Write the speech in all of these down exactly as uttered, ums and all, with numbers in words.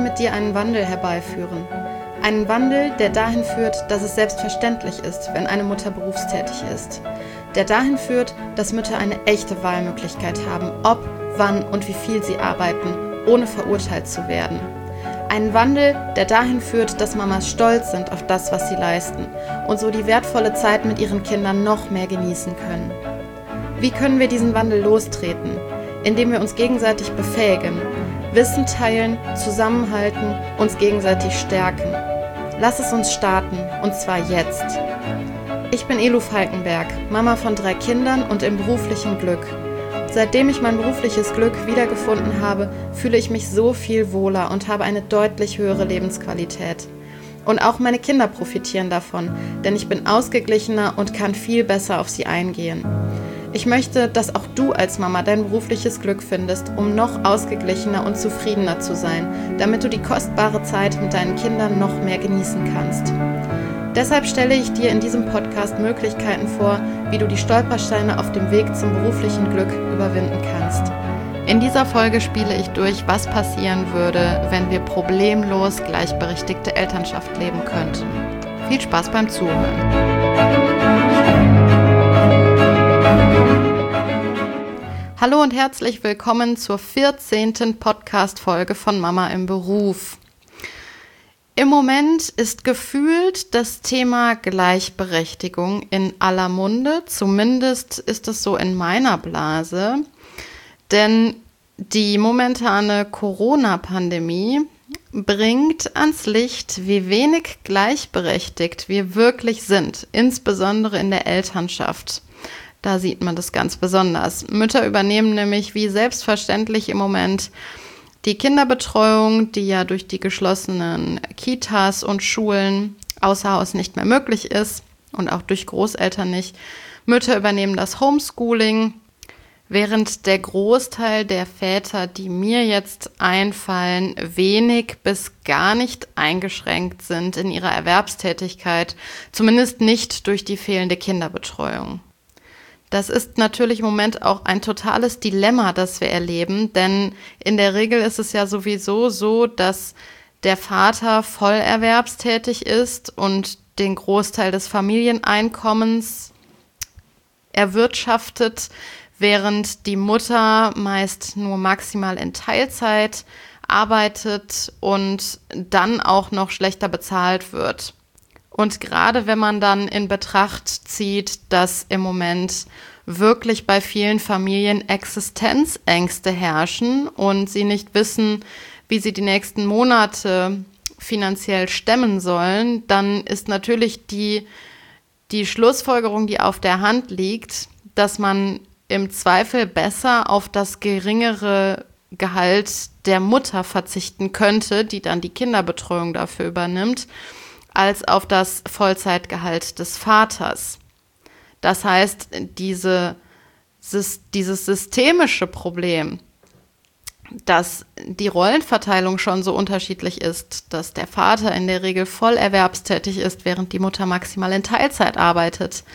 mit dir einen Wandel herbeiführen. Einen Wandel, der dahin führt, dass es selbstverständlich ist, wenn eine Mutter berufstätig ist. Der dahin führt, dass Mütter eine echte Wahlmöglichkeit haben, ob, wann und wie viel sie arbeiten, ohne verurteilt zu werden. Einen Wandel, der dahin führt, dass Mamas stolz sind auf das, was sie leisten und so die wertvolle Zeit mit ihren Kindern noch mehr genießen können. Wie können wir diesen Wandel lostreten? Indem wir uns gegenseitig befähigen, Wissen teilen, zusammenhalten, uns gegenseitig stärken. Lass es uns starten, und zwar jetzt. Ich bin Elu Falkenberg, Mama von drei Kindern und im beruflichen Glück. Seitdem ich mein berufliches Glück wiedergefunden habe, fühle ich mich so viel wohler und habe eine deutlich höhere Lebensqualität. Und auch meine Kinder profitieren davon, denn ich bin ausgeglichener und kann viel besser auf sie eingehen. Ich möchte, dass auch du als Mama dein berufliches Glück findest, um noch ausgeglichener und zufriedener zu sein, damit du die kostbare Zeit mit deinen Kindern noch mehr genießen kannst. Deshalb stelle ich dir in diesem Podcast Möglichkeiten vor, wie du die Stolpersteine auf dem Weg zum beruflichen Glück überwinden kannst. In dieser Folge spiele ich durch, was passieren würde, wenn wir problemlos gleichberechtigte Elternschaft leben könnten. Viel Spaß beim Zuhören. Hallo und herzlich willkommen zur vierzehnten Podcast-Folge von Mama im Beruf. Im Moment ist gefühlt das Thema Gleichberechtigung in aller Munde, zumindest ist es so in meiner Blase, denn die momentane Corona-Pandemie bringt ans Licht, wie wenig gleichberechtigt wir wirklich sind, insbesondere in der Elternschaft. Da sieht man das ganz besonders. Mütter übernehmen nämlich wie selbstverständlich im Moment die Kinderbetreuung, die ja durch die geschlossenen Kitas und Schulen außer Haus nicht mehr möglich ist und auch durch Großeltern nicht. Mütter übernehmen das Homeschooling, während der Großteil der Väter, die mir jetzt einfallen, wenig bis gar nicht eingeschränkt sind in ihrer Erwerbstätigkeit, zumindest nicht durch die fehlende Kinderbetreuung. Das ist natürlich im Moment auch ein totales Dilemma, das wir erleben, denn in der Regel ist es ja sowieso so, dass der Vater voll erwerbstätig ist und den Großteil des Familieneinkommens erwirtschaftet, während die Mutter meist nur maximal in Teilzeit arbeitet und dann auch noch schlechter bezahlt wird. Und gerade wenn man dann in Betracht zieht, dass im Moment wirklich bei vielen Familien Existenzängste herrschen und sie nicht wissen, wie sie die nächsten Monate finanziell stemmen sollen, dann ist natürlich die, die Schlussfolgerung, die auf der Hand liegt, dass man im Zweifel besser auf das geringere Gehalt der Mutter verzichten könnte, die dann die Kinderbetreuung dafür übernimmt, als auf das Vollzeitgehalt des Vaters. Das heißt, diese, dieses systemische Problem, dass die Rollenverteilung schon so unterschiedlich ist, dass der Vater in der Regel voll erwerbstätig ist, während die Mutter maximal in Teilzeit arbeitet.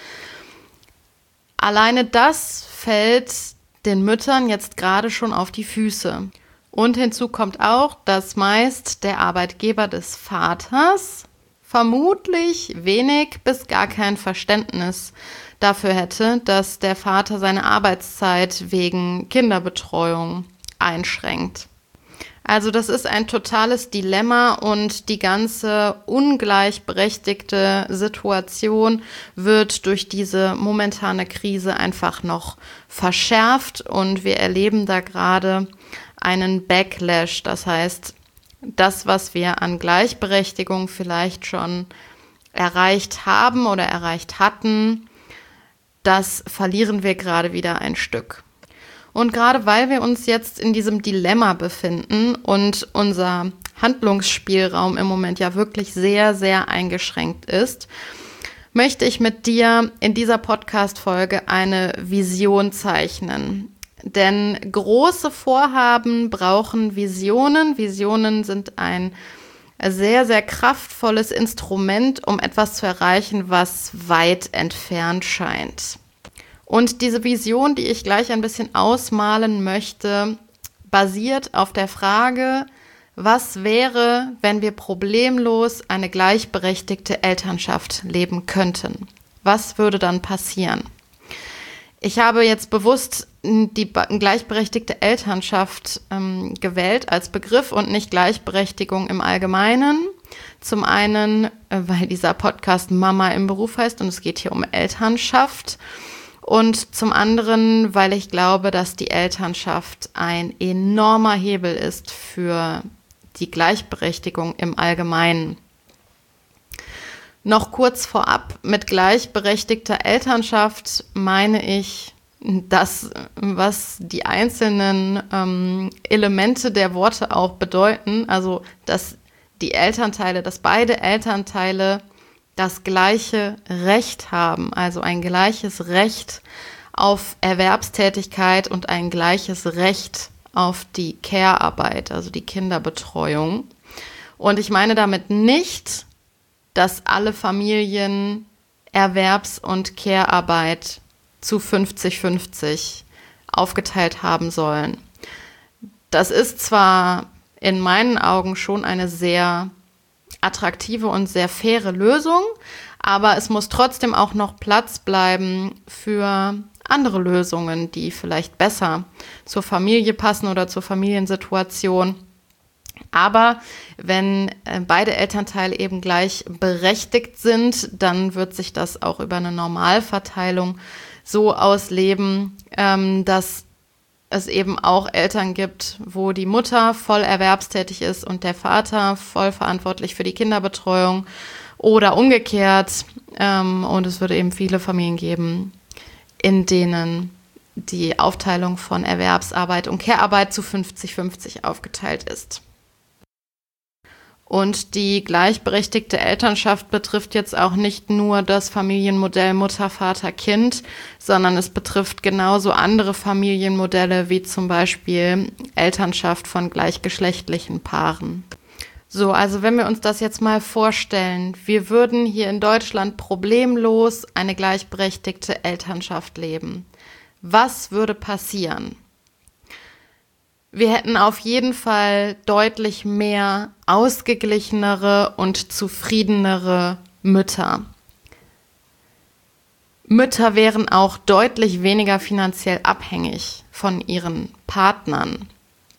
Alleine das fällt den Müttern jetzt gerade schon auf die Füße. Und hinzu kommt auch, dass meist der Arbeitgeber des Vaters vermutlich wenig bis gar kein Verständnis dafür hätte, dass der Vater seine Arbeitszeit wegen Kinderbetreuung einschränkt. Also das ist ein totales Dilemma und die ganze ungleichberechtigte Situation wird durch diese momentane Krise einfach noch verschärft und wir erleben da gerade einen Backlash. Das heißt, das, was wir an Gleichberechtigung vielleicht schon erreicht haben oder erreicht hatten, das verlieren wir gerade wieder ein Stück. Und gerade weil wir uns jetzt in diesem Dilemma befinden und unser Handlungsspielraum im Moment ja wirklich sehr, sehr eingeschränkt ist, möchte ich mit dir in dieser Podcast-Folge eine Vision zeichnen. Denn große Vorhaben brauchen Visionen. Visionen sind ein sehr, sehr kraftvolles Instrument, um etwas zu erreichen, was weit entfernt scheint. Und diese Vision, die ich gleich ein bisschen ausmalen möchte, basiert auf der Frage, Was wäre, wenn wir problemlos eine gleichberechtigte Elternschaft leben könnten? Was würde dann passieren? Ich habe jetzt bewusst die gleichberechtigte Elternschaft ähm, gewählt als Begriff und nicht Gleichberechtigung im Allgemeinen. Zum einen, äh, weil dieser Podcast Mama im Beruf heißt und es geht hier um Elternschaft. Und zum anderen, weil ich glaube, dass die Elternschaft ein enormer Hebel ist für die Gleichberechtigung im Allgemeinen. Noch kurz vorab, mit gleichberechtigter Elternschaft meine ich das, was die einzelnen ähm, Elemente der Worte auch bedeuten, also dass die Elternteile, dass beide Elternteile das gleiche Recht haben, also ein gleiches Recht auf Erwerbstätigkeit und ein gleiches Recht auf die Care-Arbeit, also die Kinderbetreuung. Und ich meine damit nicht, dass alle Familien Erwerbs- und Care-Arbeit zu fünfzig fünfzig aufgeteilt haben sollen. Das ist zwar in meinen Augen schon eine sehr attraktive und sehr faire Lösung, aber es muss trotzdem auch noch Platz bleiben für andere Lösungen, die vielleicht besser zur Familie passen oder zur Familiensituation. Aber wenn beide Elternteile eben gleich berechtigt sind, dann wird sich das auch über eine Normalverteilung so ausleben, ähm, dass es eben auch Eltern gibt, wo die Mutter voll erwerbstätig ist und der Vater voll verantwortlich für die Kinderbetreuung oder umgekehrt. Ähm, und es würde eben viele Familien geben, in denen die Aufteilung von Erwerbsarbeit und Care-Arbeit zu fünfzig fünfzig aufgeteilt ist. Und die gleichberechtigte Elternschaft betrifft jetzt auch nicht nur das Familienmodell Mutter, Vater, Kind, sondern es betrifft genauso andere Familienmodelle wie zum Beispiel Elternschaft von gleichgeschlechtlichen Paaren. So, also wenn wir uns das jetzt mal vorstellen, wir würden hier in Deutschland problemlos eine gleichberechtigte Elternschaft leben. Was würde passieren? Wir hätten auf jeden Fall deutlich mehr ausgeglichenere und zufriedenere Mütter. Mütter wären auch deutlich weniger finanziell abhängig von ihren Partnern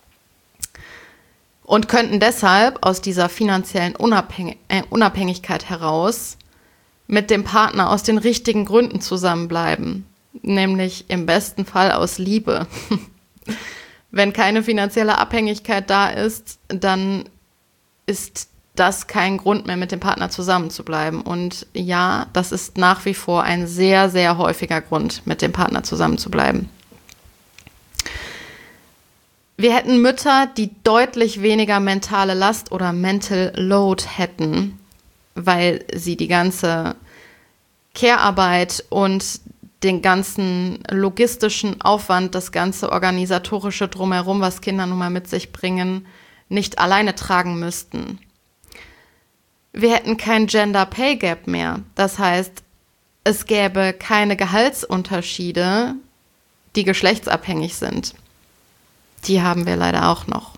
und könnten deshalb aus dieser finanziellen Unabhängig- äh, Unabhängigkeit heraus mit dem Partner aus den richtigen Gründen zusammenbleiben, nämlich im besten Fall aus Liebe. Wenn keine finanzielle Abhängigkeit da ist, dann ist das kein Grund mehr, mit dem Partner zusammenzubleiben. Und ja, das ist nach wie vor ein sehr, sehr häufiger Grund, mit dem Partner zusammenzubleiben. Wir hätten Mütter, die deutlich weniger mentale Last oder Mental Load hätten, weil sie die ganze Care-Arbeit und den ganzen logistischen Aufwand, das ganze organisatorische Drumherum, was Kinder nun mal mit sich bringen, nicht alleine tragen müssten. Wir hätten kein Gender Pay Gap mehr. Das heißt, es gäbe keine Gehaltsunterschiede, die geschlechtsabhängig sind. Die haben wir leider auch noch.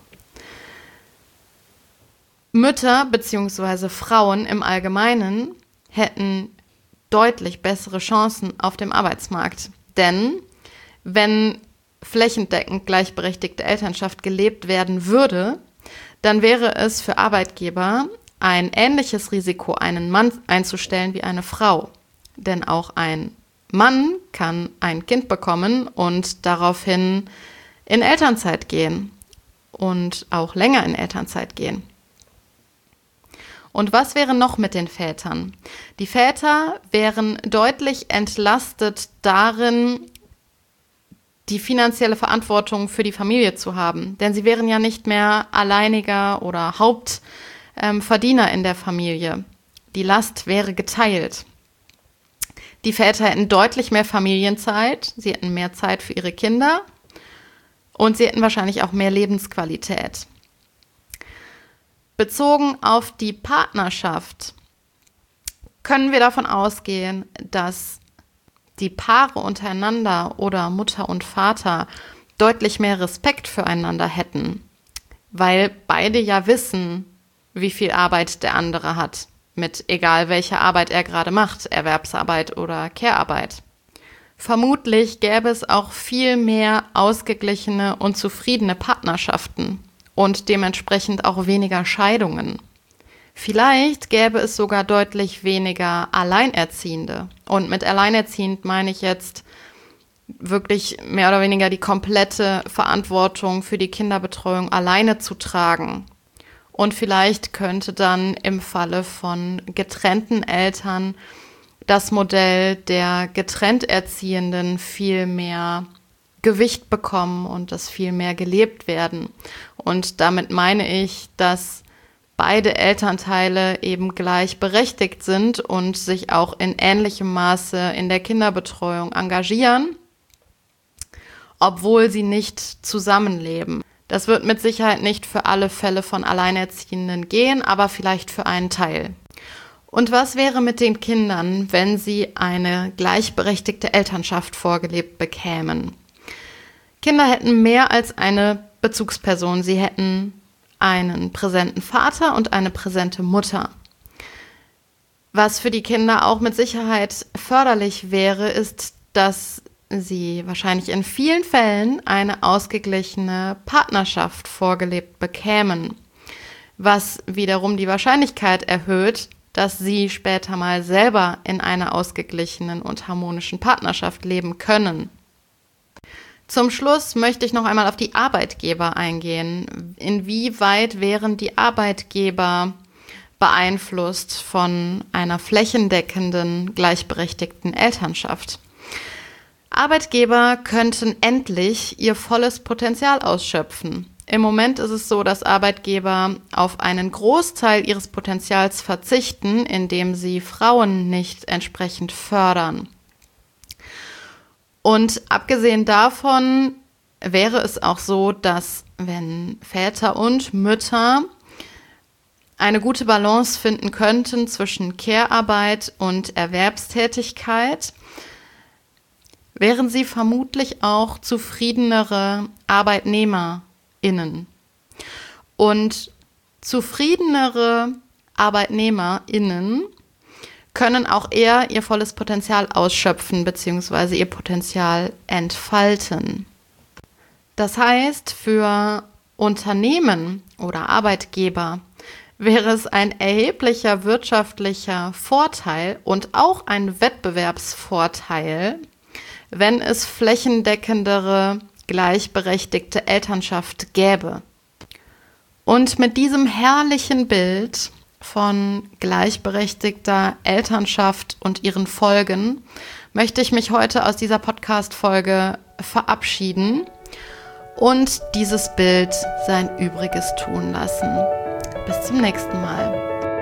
Mütter bzw. Frauen im Allgemeinen hätten deutlich bessere Chancen auf dem Arbeitsmarkt. Denn wenn flächendeckend gleichberechtigte Elternschaft gelebt werden würde, dann wäre es für Arbeitgeber ein ähnliches Risiko, einen Mann einzustellen wie eine Frau. Denn auch ein Mann kann ein Kind bekommen und daraufhin in Elternzeit gehen und auch länger in Elternzeit gehen. Und was wäre noch mit den Vätern? Die Väter wären deutlich entlastet darin, die finanzielle Verantwortung für die Familie zu haben. Denn sie wären ja nicht mehr alleiniger oder Hauptverdiener in der Familie. Die Last wäre geteilt. Die Väter hätten deutlich mehr Familienzeit, sie hätten mehr Zeit für ihre Kinder und sie hätten wahrscheinlich auch mehr Lebensqualität. Bezogen auf die Partnerschaft können wir davon ausgehen, dass die Paare untereinander oder Mutter und Vater deutlich mehr Respekt füreinander hätten, weil beide ja wissen, wie viel Arbeit der andere hat, mit egal welcher Arbeit er gerade macht, Erwerbsarbeit oder Care-Arbeit. Vermutlich gäbe es auch viel mehr ausgeglichene und zufriedene Partnerschaften und dementsprechend auch weniger Scheidungen. Vielleicht gäbe es sogar deutlich weniger Alleinerziehende. Und mit alleinerziehend meine ich jetzt wirklich mehr oder weniger die komplette Verantwortung für die Kinderbetreuung alleine zu tragen. Und vielleicht könnte dann im Falle von getrennten Eltern das Modell der getrennt Erziehenden viel mehr Gewicht bekommen und das viel mehr gelebt werden. Und damit meine ich, dass beide Elternteile eben gleichberechtigt sind und sich auch in ähnlichem Maße in der Kinderbetreuung engagieren, obwohl sie nicht zusammenleben. Das wird mit Sicherheit nicht für alle Fälle von Alleinerziehenden gehen, aber vielleicht für einen Teil. Und was wäre mit den Kindern, wenn sie eine gleichberechtigte Elternschaft vorgelebt bekämen? Kinder hätten mehr als eine Bezugsperson. Sie hätten einen präsenten Vater und eine präsente Mutter. Was für die Kinder auch mit Sicherheit förderlich wäre, ist, dass sie wahrscheinlich in vielen Fällen eine ausgeglichene Partnerschaft vorgelebt bekämen, was wiederum die Wahrscheinlichkeit erhöht, dass sie später mal selber in einer ausgeglichenen und harmonischen Partnerschaft leben können. Zum Schluss möchte ich noch einmal auf die Arbeitgeber eingehen. Inwieweit wären die Arbeitgeber beeinflusst von einer flächendeckenden, gleichberechtigten Elternschaft? Arbeitgeber könnten endlich ihr volles Potenzial ausschöpfen. Im Moment ist es so, dass Arbeitgeber auf einen Großteil ihres Potenzials verzichten, indem sie Frauen nicht entsprechend fördern. Und abgesehen davon wäre es auch so, dass wenn Väter und Mütter eine gute Balance finden könnten zwischen Care-Arbeit und Erwerbstätigkeit, wären sie vermutlich auch zufriedenere ArbeitnehmerInnen. Und zufriedenere ArbeitnehmerInnen können auch eher ihr volles Potenzial ausschöpfen bzw. ihr Potenzial entfalten. Das heißt, für Unternehmen oder Arbeitgeber wäre es ein erheblicher wirtschaftlicher Vorteil und auch ein Wettbewerbsvorteil, wenn es flächendeckendere, gleichberechtigte Elternschaft gäbe. Und mit diesem herrlichen Bild von gleichberechtigter Elternschaft und ihren Folgen möchte ich mich heute aus dieser Podcast-Folge verabschieden und dieses Bild sein Übriges tun lassen. Bis zum nächsten Mal.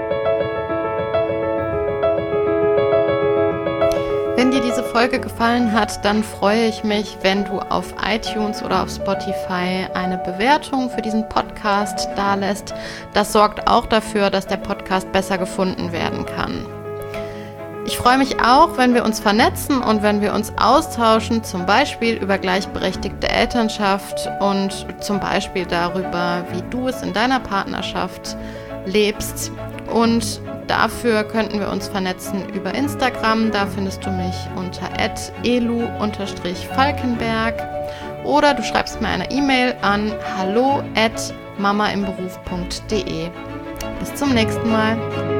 Wenn dir diese Folge gefallen hat, dann freue ich mich, wenn du auf iTunes oder auf Spotify eine Bewertung für diesen Podcast dalässt. Das sorgt auch dafür, dass der Podcast besser gefunden werden kann. Ich freue mich auch, wenn wir uns vernetzen und wenn wir uns austauschen, zum Beispiel über gleichberechtigte Elternschaft und zum Beispiel darüber, wie du es in deiner Partnerschaft lebst. Und dafür könnten wir uns vernetzen über Instagram. Da findest du mich unter at elu falkenberg oder du schreibst mir eine E-Mail an hallo at mamaimberuf punkt de. Bis zum nächsten Mal.